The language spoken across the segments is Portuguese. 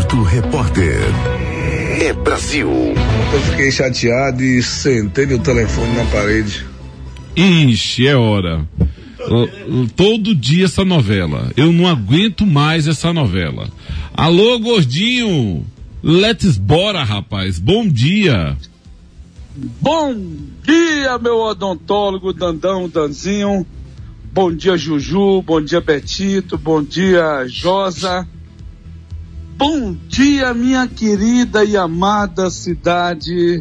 Porto Repórter. É Brasil. Eu fiquei chateado e sentei o telefone na parede. Ixi, é hora. Todo dia essa novela. Eu não aguento mais essa novela. Alô, gordinho. Let's bora, rapaz. Bom dia. Bom dia, meu odontólogo Dandão, Danzinho. Bom dia, Juju. Bom dia, Betito. Bom dia, Josa. Bom dia, minha querida e amada cidade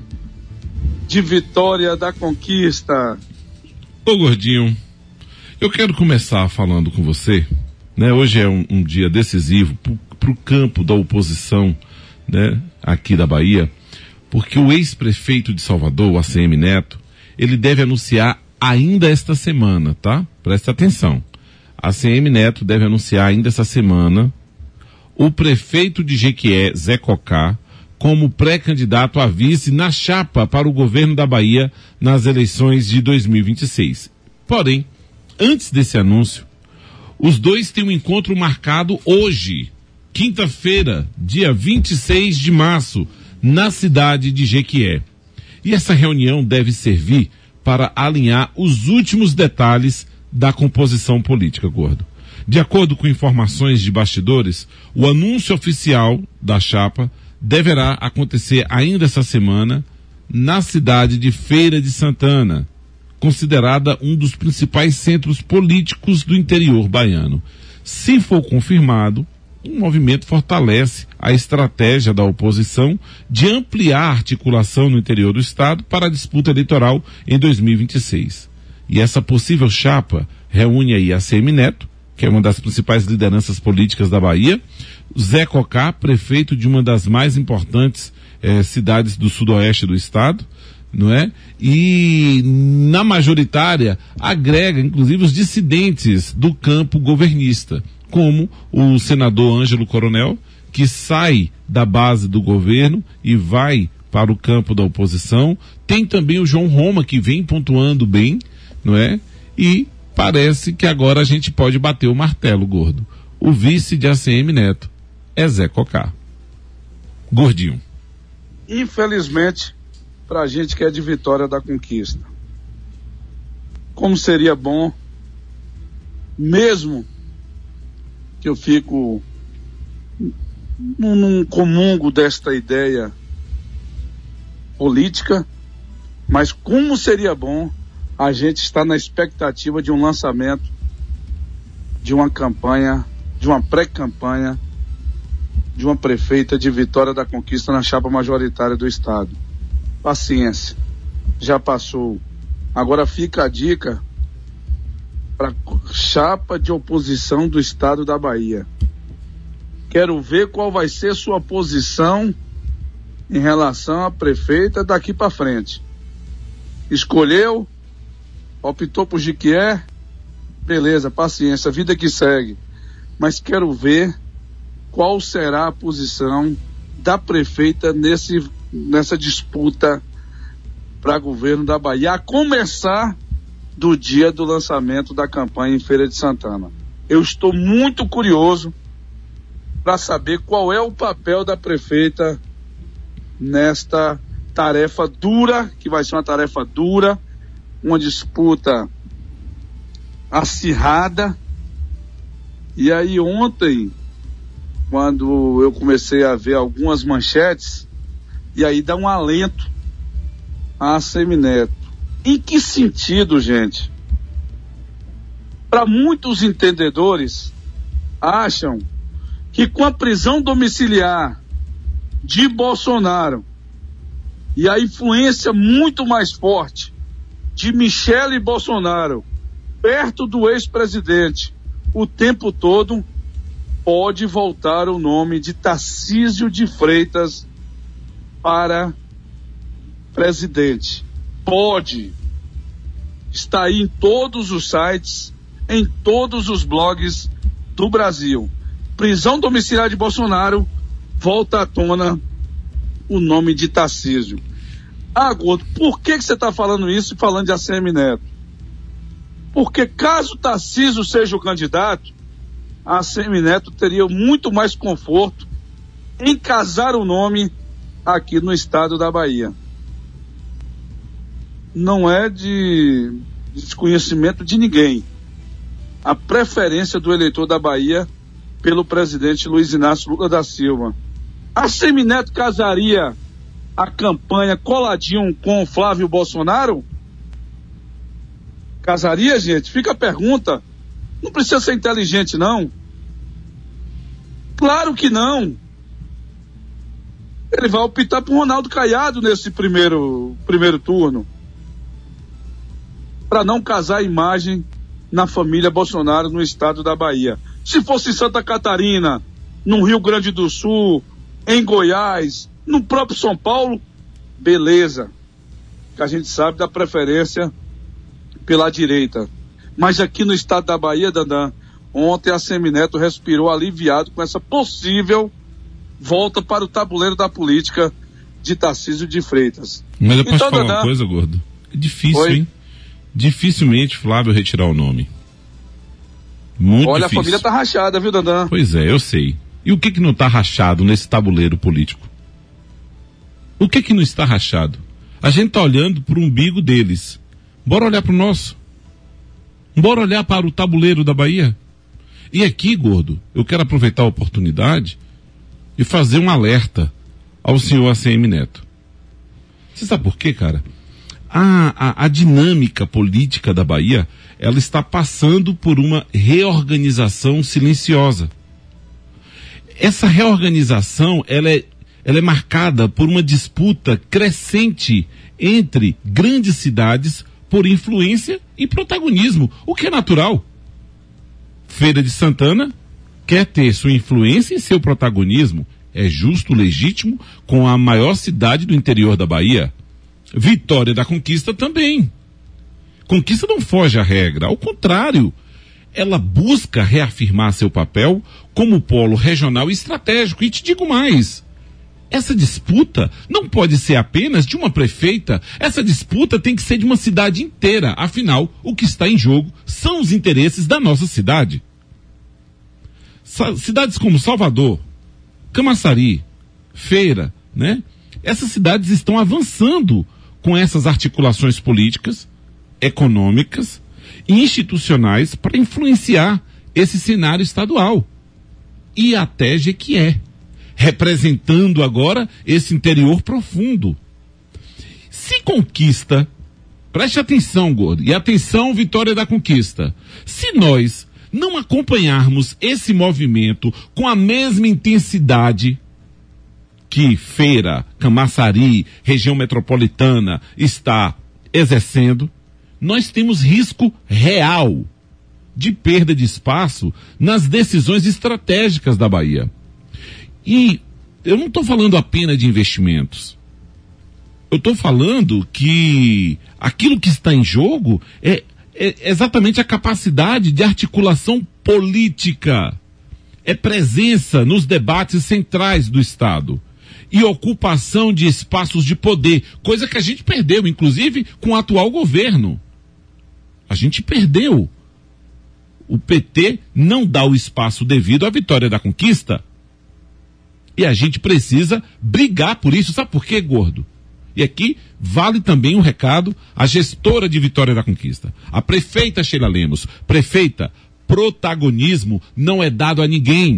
de Vitória da Conquista. Ô, gordinho, eu quero começar falando com você, né? Hoje é um dia decisivo pro campo da oposição, né? Aqui da Bahia, porque o ex-prefeito de Salvador, o ACM Neto, ele deve anunciar ainda esta semana, tá? Presta atenção. ACM Neto deve anunciar ainda essa semana o prefeito de Jequié, Zé Cocá, como pré-candidato a vice na chapa para o governo da Bahia nas eleições de 2026. Porém, antes desse anúncio, os dois têm um encontro marcado hoje, quinta-feira, dia 26 de março, na cidade de Jequié. E essa reunião deve servir para alinhar os últimos detalhes da composição política, gordo. De acordo com informações de bastidores, o anúncio oficial da chapa deverá acontecer ainda essa semana na cidade de Feira de Santana, considerada um dos principais centros políticos do interior baiano. Se for confirmado, o movimento fortalece a estratégia da oposição de ampliar a articulação no interior do estado para a disputa eleitoral em 2026. E essa possível chapa reúne aí ACM Neto, que é uma das principais lideranças políticas da Bahia, Zé Cocá, prefeito de uma das mais importantes cidades do sudoeste do estado, não é? E na majoritária agrega inclusive os dissidentes do campo governista, como o senador Ângelo Coronel, que sai da base do governo e vai para o campo da oposição. Tem também o João Roma, que vem pontuando bem, não é? E parece que agora a gente pode bater o martelo, gordo. O vice de ACM Neto é Zé Cocá. Gordinho. Infelizmente, pra gente que é de Vitória da Conquista, como seria bom, mesmo que eu fico num comungo desta ideia política, mas como seria bom a gente estar na expectativa de um lançamento de uma campanha, de uma pré-campanha de uma prefeita de Vitória da Conquista na chapa majoritária do estado. Paciência, já passou. Agora fica a dica para chapa de oposição do estado da Bahia. Quero ver qual vai ser sua posição em relação à prefeita daqui para frente. Escolheu, optou por Jequié, beleza, paciência, vida que segue. Mas quero ver qual será a posição da prefeita nessa disputa para governo da Bahia, a começar do dia do lançamento da campanha em Feira de Santana. Eu estou muito curioso para saber qual é o papel da prefeita nesta tarefa dura, que vai ser uma tarefa dura, uma disputa acirrada. E aí ontem, quando eu comecei a ver algumas manchetes, e aí dá um alento a ACM Neto. Em que sentido, gente? Para muitos entendedores, acham que com a prisão domiciliar de Bolsonaro e a influência muito mais forte de Michele Bolsonaro perto do ex-presidente o tempo todo, pode voltar o nome de Tarcísio de Freitas para presidente. Pode. Está aí em todos os sites, em todos os blogs do Brasil. Prisão domiciliar de Bolsonaro, volta à tona o nome de Tarcísio. Ah, Gordo, por que você está falando isso e falando de ACM Neto? Porque caso Tarcísio seja o candidato, a ACM Neto teria muito mais conforto em casar o nome aqui no estado da Bahia. Não é de desconhecimento de ninguém a preferência do eleitor da Bahia pelo presidente Luiz Inácio Lula da Silva. A Semineto casaria a campanha coladinho com o Flávio Bolsonaro? Casaria, gente? Fica a pergunta. Não precisa ser inteligente, não. Claro que não. Ele vai optar por Ronaldo Caiado nesse primeiro turno, para não casar a imagem na família Bolsonaro no estado da Bahia. Se fosse em Santa Catarina, no Rio Grande do Sul, em Goiás, no próprio São Paulo, beleza, que a gente sabe da preferência pela direita. Mas aqui no estado da Bahia, Dandan, ontem a Semineto respirou aliviado com essa possível volta para o tabuleiro da política de Tarcísio de Freitas. Mas eu posso falar uma coisa, Gordo? É difícil, Oi? Hein? Dificilmente Flávio retirar o nome. Muito Olha, difícil. a família tá rachada, viu, Dandan? Pois é, eu sei. E o que não está rachado nesse tabuleiro político? O que não está rachado? A gente está olhando para o umbigo deles. Bora olhar para o nosso. Bora olhar para o tabuleiro da Bahia. E aqui, Gordo, eu quero aproveitar a oportunidade e fazer um alerta ao senhor ACM Neto. Você sabe por quê, cara? A dinâmica política da Bahia, ela está passando por uma reorganização silenciosa. Essa reorganização, ela é marcada por uma disputa crescente entre grandes cidades por influência e protagonismo, o que é natural. Feira de Santana quer ter sua influência e seu protagonismo, é justo, legítimo, com a maior cidade do interior da Bahia. Vitória da Conquista também. Conquista não foge à regra, ao contrário, ela busca reafirmar seu papel como polo regional e estratégico. E te digo mais, essa disputa não pode ser apenas de uma prefeita, essa disputa tem que ser de uma cidade inteira. Afinal, o que está em jogo são os interesses da nossa cidade. Cidades como Salvador, Camaçari, Feira, né? Essas cidades estão avançando com essas articulações políticas, econômicas e institucionais para influenciar esse cenário estadual. E até Jequié, representando agora esse interior profundo. Se Conquista, preste atenção, Gordo, e atenção, Vitória da Conquista, se nós não acompanharmos esse movimento com a mesma intensidade que Feira, Camaçari, região metropolitana está exercendo, nós temos risco real de perda de espaço nas decisões estratégicas da Bahia. E eu não estou falando apenas de investimentos. Eu estou falando que aquilo que está em jogo é exatamente a capacidade de articulação política. É presença nos debates centrais do Estado. E ocupação de espaços de poder, coisa que a gente perdeu, inclusive com o atual governo. A gente perdeu. O PT não dá o espaço devido à Vitória da Conquista. E a gente precisa brigar por isso. Sabe por quê, Gordo? E aqui vale também um recado à gestora de Vitória da Conquista, a prefeita Sheila Lemos. Prefeita, protagonismo não é dado a ninguém.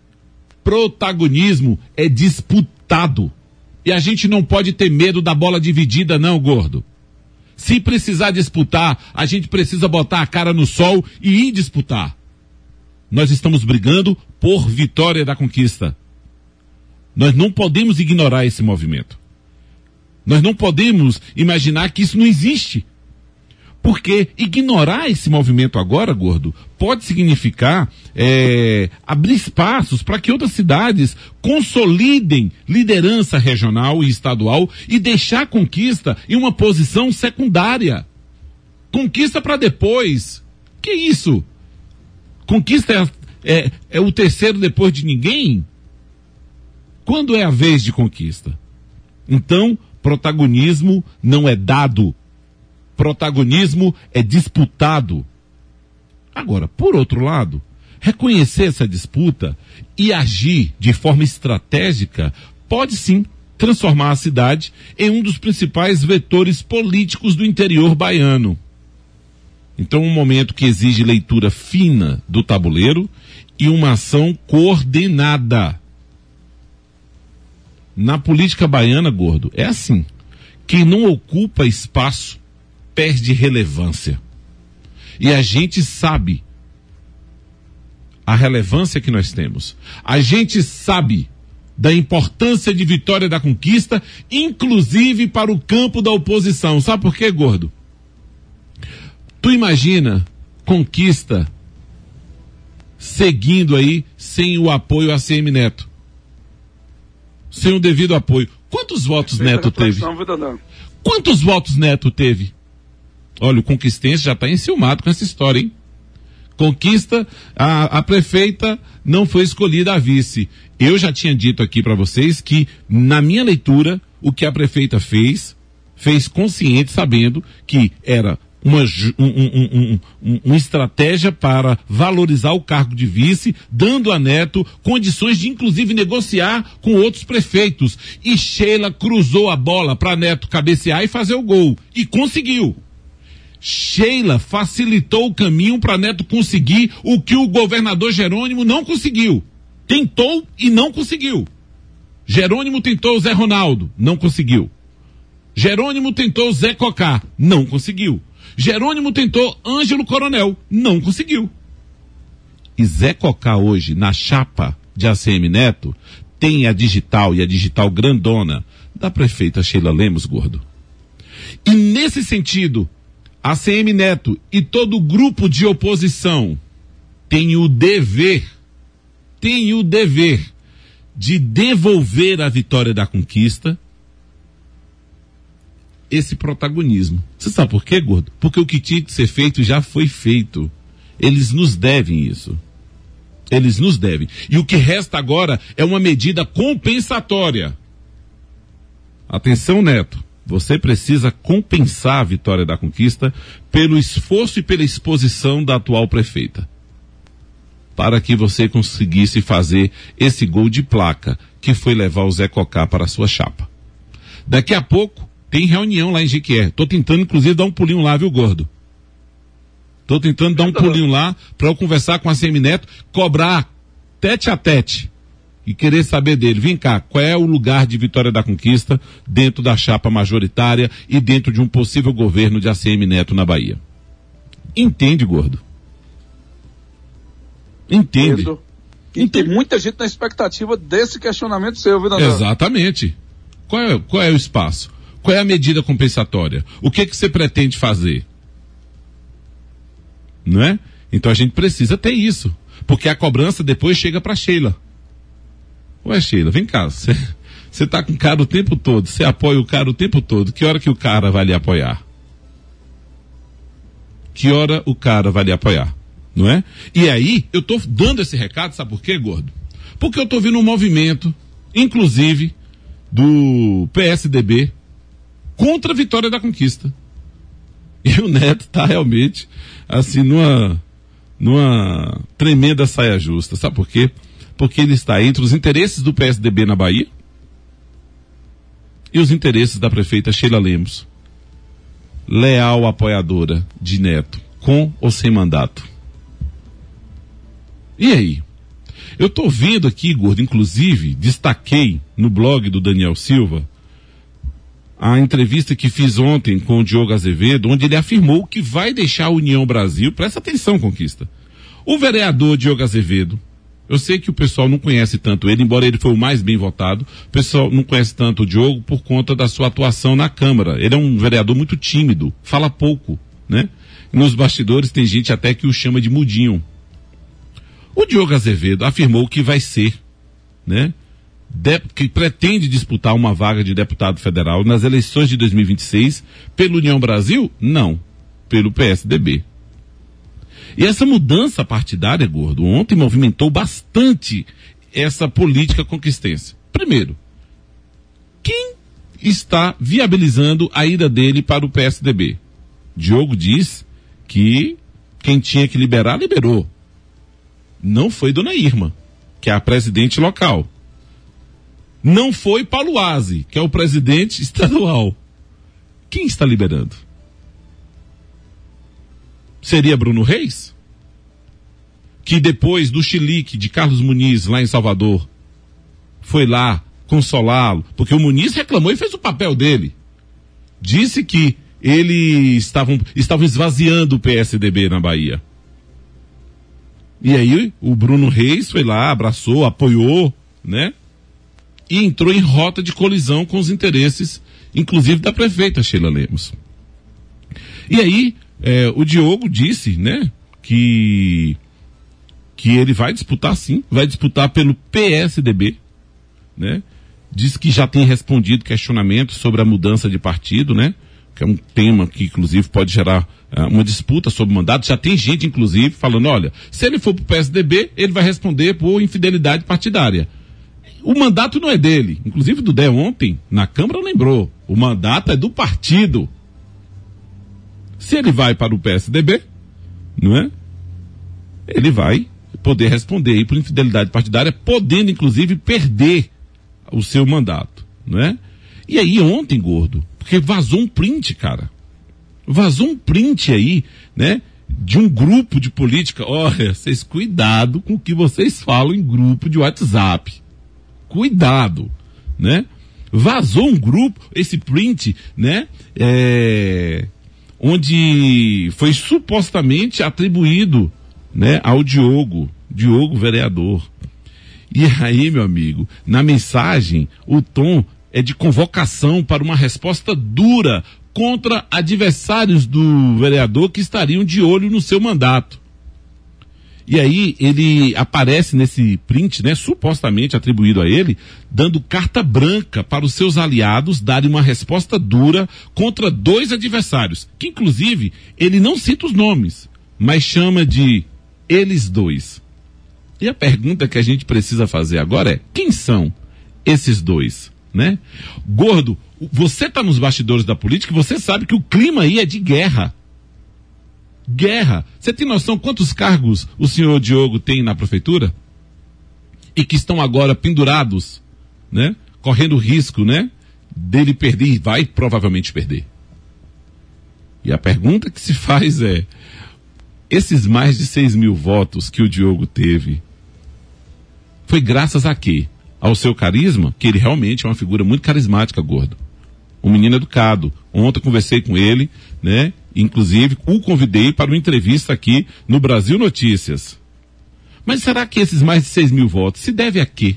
Protagonismo é disputado. E a gente não pode ter medo da bola dividida, não, Gordo. Se precisar disputar, a gente precisa botar a cara no sol e ir disputar. Nós estamos brigando por Vitória da Conquista. Nós não podemos ignorar esse movimento. Nós não podemos imaginar que isso não existe. Porque ignorar esse movimento agora, Gordo, pode significar abrir espaços para que outras cidades consolidem liderança regional e estadual e deixar a Conquista em uma posição secundária. Conquista para depois. Que isso? Conquista é o terceiro depois de ninguém? Quando é a vez de Conquista? Então, protagonismo não é dado. Protagonismo é disputado. Agora, por outro lado, reconhecer essa disputa e agir de forma estratégica pode sim transformar a cidade em um dos principais vetores políticos do interior baiano. Então, um momento que exige leitura fina do tabuleiro e uma ação coordenada. Na política baiana, Gordo, é assim. Quem não ocupa espaço perde relevância. E a gente sabe a relevância que nós temos. A gente sabe da importância de Vitória da Conquista, inclusive para o campo da oposição. Sabe por quê, Gordo? Tu imagina Conquista seguindo aí sem o apoio a ACM Neto? Sem o devido apoio. Quantos votos Neto teve? Quantos votos Neto teve? Olha, o conquistense já está enciumado com essa história, hein? Conquista, a prefeita não foi escolhida a vice. Eu já tinha dito aqui para vocês que, na minha leitura, o que a prefeita fez consciente, sabendo que era uma estratégia para valorizar o cargo de vice, dando a Neto condições de inclusive negociar com outros prefeitos. E Sheila cruzou a bola para Neto cabecear e fazer o gol. E conseguiu. Sheila facilitou o caminho para Neto conseguir o que o governador Jerônimo não conseguiu. Tentou e não conseguiu. Jerônimo tentou o Zé Ronaldo, não conseguiu. Jerônimo tentou o Zé Cocá, não conseguiu. Jerônimo tentou Ângelo Coronel, não conseguiu. E Zé Cocá hoje, na chapa de ACM Neto, tem a digital, e a digital grandona, da prefeita Sheila Lemos, Gordo. E nesse sentido, ACM Neto e todo o grupo de oposição tem o dever de devolver à Vitória da Conquista esse protagonismo. Você sabe por quê, Gordo? Porque o que tinha que ser feito já foi feito. Eles nos devem isso. Eles nos devem. E o que resta agora é uma medida compensatória. Atenção, Neto. Você precisa compensar a Vitória da Conquista pelo esforço e pela exposição da atual prefeita. Para que você conseguisse fazer esse gol de placa, que foi levar o Zé Cocá para a sua chapa. Daqui a pouco, tem reunião lá em Jequié. Tô tentando, inclusive, dar um pulinho lá, viu, Gordo? Tô tentando dar um pulinho lá para eu conversar com a ACM Neto, cobrar tete a tete e querer saber dele. Vem cá, qual é o lugar de Vitória da Conquista dentro da chapa majoritária e dentro de um possível governo de ACM Neto na Bahia? Entende, Gordo? Entende? E tem muita gente na expectativa desse questionamento seu, viu, Dandão? Exatamente. Qual é o espaço? Qual é a medida compensatória? O que você pretende fazer? Não é? Então a gente precisa ter isso. Porque a cobrança depois chega para Sheila. Ué, Sheila, vem cá. Você tá com o cara o tempo todo. Você apoia o cara o tempo todo. Que hora que o cara vai lhe apoiar? Que hora o cara vai lhe apoiar? Não é? E aí, eu tô dando esse recado, sabe por quê, Gordo? Porque eu tô vendo um movimento, inclusive, do PSDB, contra a Vitória da Conquista. E o Neto tá realmente, assim, numa tremenda saia justa. Sabe por quê? Porque ele está entre os interesses do PSDB na Bahia e os interesses da prefeita Sheila Lemos, leal apoiadora de Neto, com ou sem mandato. E aí? Eu estou vendo aqui, Gordo, inclusive, destaquei no blog do Daniel Silva a entrevista que fiz ontem com o Diogo Azevedo, onde ele afirmou que vai deixar a União Brasil. Presta atenção, Conquista. O vereador Diogo Azevedo, eu sei que o pessoal não conhece tanto ele, embora ele foi o mais bem votado, o pessoal não conhece tanto o Diogo por conta da sua atuação na Câmara. Ele é um vereador muito tímido, fala pouco, né? Nos bastidores tem gente até que o chama de mudinho. O Diogo Azevedo afirmou que vai ser, né? Que pretende disputar uma vaga de deputado federal nas eleições de 2026 pela União Brasil? Não, pelo PSDB. E essa mudança partidária, Gordo, ontem movimentou bastante essa política conquistense. Primeiro, quem está viabilizando a ida dele para o PSDB? Diogo diz que quem tinha que liberar, liberou. Não foi Dona Irma, que é a presidente local. Não foi Paulo Aze, que é o presidente estadual. Quem está liberando? Seria Bruno Reis? Que depois do chilique de Carlos Muniz lá em Salvador, foi lá consolá-lo, porque o Muniz reclamou e fez o papel dele. Disse que eles estavam esvaziando o PSDB na Bahia. E aí o Bruno Reis foi lá, abraçou, apoiou, né? E entrou em rota de colisão com os interesses, inclusive da prefeita Sheila Lemos. E aí o Diogo disse, né, que ele vai disputar sim, vai disputar pelo PSDB, né? Diz que já tem respondido questionamentos sobre a mudança de partido, né? Que é um tema que, inclusive, pode gerar uma disputa sobre o mandato. Já tem gente, inclusive, falando, olha, se ele for pro PSDB, ele vai responder por infidelidade partidária. O mandato não é dele. Inclusive, Dudé ontem, na Câmara, lembrou. O mandato é do partido. Se ele vai para o PSDB, não é? Ele vai poder responder aí por infidelidade partidária, podendo, inclusive, perder o seu mandato, não é? E aí ontem, Gordo, porque vazou um print, cara. Vazou um print aí, né? De um grupo de política. Olha, vocês cuidado com o que vocês falam em grupo de WhatsApp. Cuidado, né? Vazou um grupo, esse print, né? Onde foi supostamente atribuído, né? Ao Diogo vereador. E aí, meu amigo, na mensagem, o tom é de convocação para uma resposta dura contra adversários do vereador que estariam de olho no seu mandato. E aí ele aparece nesse print, né, supostamente atribuído a ele, dando carta branca para os seus aliados darem uma resposta dura contra 2 adversários, que inclusive ele não cita os nomes, mas chama de eles 2. E a pergunta que a gente precisa fazer agora é, quem são esses 2, né? Gordo, você está nos bastidores da política, você sabe que o clima aí é de guerra. Guerra. Você tem noção quantos cargos o senhor Diogo tem na prefeitura? E que estão agora pendurados, né? Correndo risco, né? Dele perder, e vai provavelmente perder. E a pergunta que se faz é, esses mais de 6 mil votos que o Diogo teve, foi graças a quê? Ao seu carisma, que ele realmente é uma figura muito carismática, Gordo. Um menino educado. Ontem conversei com ele, né? Inclusive, o convidei para uma entrevista aqui no Brasil Notícias. Mas será que esses mais de 6 mil votos se deve a quê?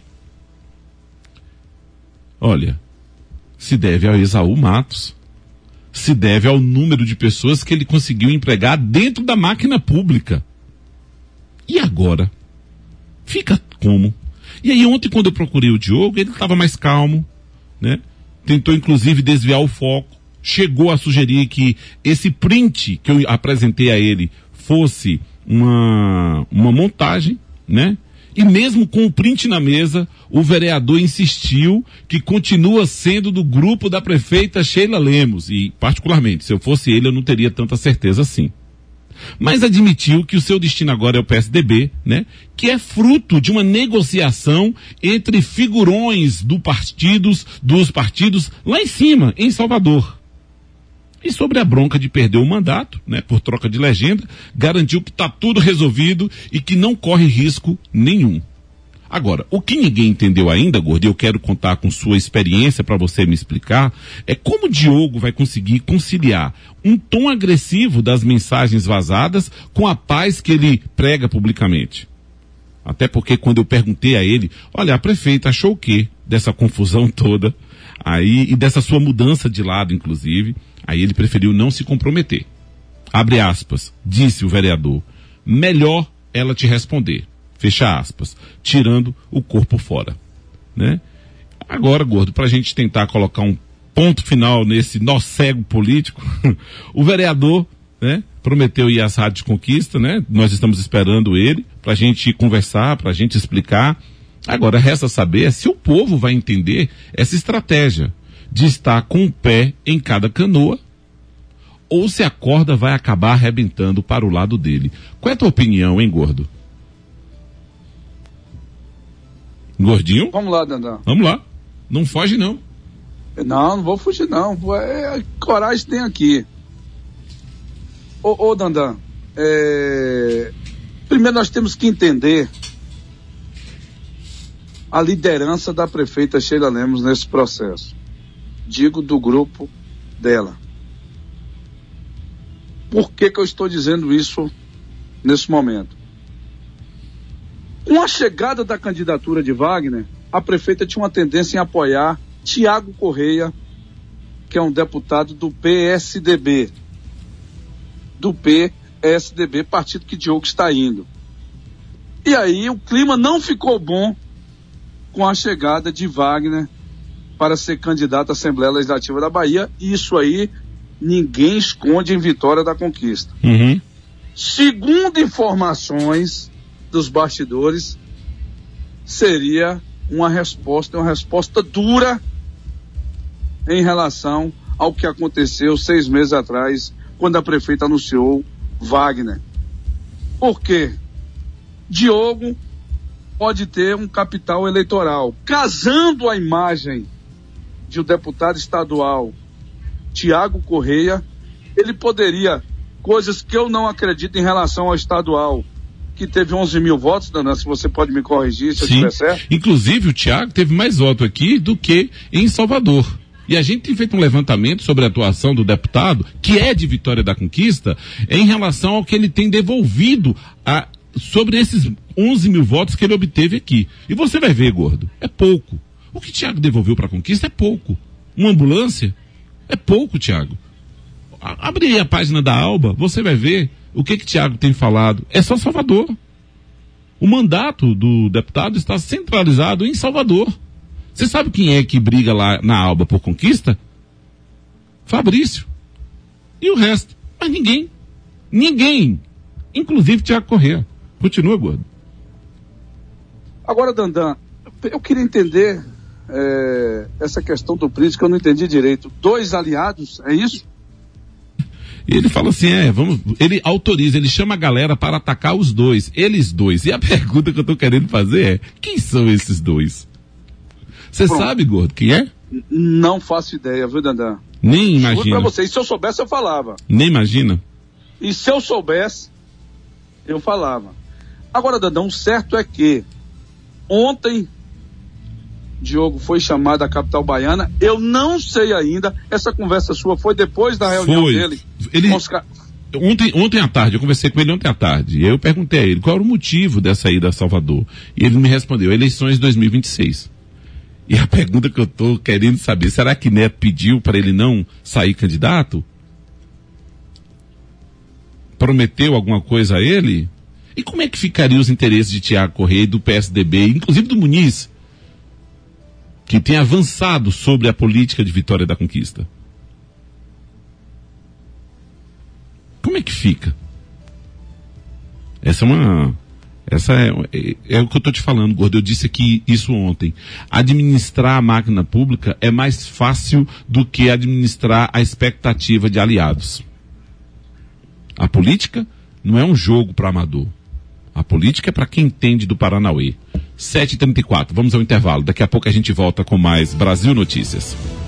Olha, se deve ao Esaú Matos. Se deve ao número de pessoas que ele conseguiu empregar dentro da máquina pública. E agora? Fica como? E aí ontem, quando eu procurei o Diogo, ele estava mais calmo, né? Tentou inclusive desviar o foco, chegou a sugerir que esse print que eu apresentei a ele fosse uma montagem, né? E mesmo com o print na mesa, o vereador insistiu que continua sendo do grupo da prefeita Sheila Lemos, e particularmente, se eu fosse ele, eu não teria tanta certeza assim. Mas admitiu que o seu destino agora é o PSDB, né? Que é fruto de uma negociação entre figurões dos partidos lá em cima, em Salvador. E sobre a bronca de perder o mandato, né? Por troca de legenda, garantiu que está tudo resolvido e que não corre risco nenhum. Agora, o que ninguém entendeu ainda, Gordo, e eu quero contar com sua experiência para você me explicar, é como o Diogo vai conseguir conciliar um tom agressivo das mensagens vazadas com a paz que ele prega publicamente. Até porque quando eu perguntei a ele, olha, a prefeita achou o quê dessa confusão toda, aí, e dessa sua mudança de lado, inclusive, aí ele preferiu não se comprometer. Abre aspas, disse o vereador, melhor ela te responder. Fecha aspas, tirando o corpo fora, né? Agora, Gordo, para a gente tentar colocar um ponto final nesse nó cego político, o vereador, né, prometeu ir às rádios Conquista, né? Nós estamos esperando ele para a gente conversar, para a gente explicar. Agora, resta saber se o povo vai entender essa estratégia de estar com um pé em cada canoa ou se a corda vai acabar arrebentando para o lado dele. Qual é a tua opinião, hein, Gordo? Gordinho? Vamos lá, Dandan. Vamos lá. Não foge, não. Não vou fugir, não. Coragem tem aqui. Ô Dandan, primeiro nós temos que entender a liderança da prefeita Sheila Lemos nesse processo. Digo do grupo dela. Por que eu estou dizendo isso nesse momento? Com a chegada da candidatura de Wagner, a prefeita tinha uma tendência em apoiar Tiago Correia, que é um deputado do PSDB. Do PSDB, partido que Diogo está indo. E aí o clima não ficou bom com a chegada de Wagner para ser candidato à Assembleia Legislativa da Bahia, e isso aí ninguém esconde em Vitória da Conquista. Uhum. Segundo informações dos bastidores, seria uma resposta dura em relação ao que aconteceu 6 meses atrás, quando a prefeita anunciou Wagner. Por quê? Diogo pode ter um capital eleitoral. Casando a imagem de um deputado estadual, Tiago Correia, ele poderia, coisas que eu não acredito em relação ao estadual, que teve 11 mil votos, Danã, se você pode me corrigir se eu estiver certo. Inclusive o Tiago teve mais voto aqui do que em Salvador. E a gente tem feito um levantamento sobre a atuação do deputado, que é de Vitória da Conquista, em relação ao que ele tem devolvido sobre esses 11 mil votos que ele obteve aqui. E você vai ver, gordo, é pouco. O que Tiago devolveu para a Conquista é pouco. Uma ambulância é pouco, Tiago. Abre aí a página da Alba, você vai ver o que Tiago tem falado. É só Salvador. O mandato do deputado está centralizado em Salvador. Você sabe quem é que briga lá na Alba por Conquista? Fabrício. E o resto? Mas ninguém. Ninguém. Inclusive Tiago Correia. Continua, gordo. Agora, Dandan, eu queria entender essa questão do Príncipe, que eu não entendi direito. 2 aliados, é isso? E ele fala assim, ele autoriza, ele chama a galera para atacar os dois, eles dois. E a pergunta que eu tô querendo fazer é, quem são esses dois? Você sabe, gordo, quem é? Não faço ideia, viu, Dandan? Nem imagina. Pra você, e se eu soubesse, eu falava. Nem imagina? E se eu soubesse, eu falava. Agora, Dandan, o certo é que ontem Diogo foi chamado à capital baiana. Eu não sei ainda, essa conversa sua foi depois da reunião dele? Ontem à tarde, eu conversei com ele ontem à tarde, e eu perguntei a ele qual era o motivo dessa ida a Salvador. E ele me respondeu, eleições 2026. E a pergunta que eu tô querendo saber, será que Neto pediu para ele não sair candidato? Prometeu alguma coisa a ele? E como é que ficariam os interesses de Tiago Correia e do PSDB, inclusive do Muniz, que tem avançado sobre a política de Vitória da Conquista? Como é que fica? Essa é o que eu estou te falando, gordo. Eu disse aqui isso ontem. Administrar a máquina pública é mais fácil do que administrar a expectativa de aliados. A política não é um jogo para amador. A política é para quem entende do Paranauê. 7h34, vamos ao intervalo. Daqui a pouco a gente volta com mais Brasil Notícias.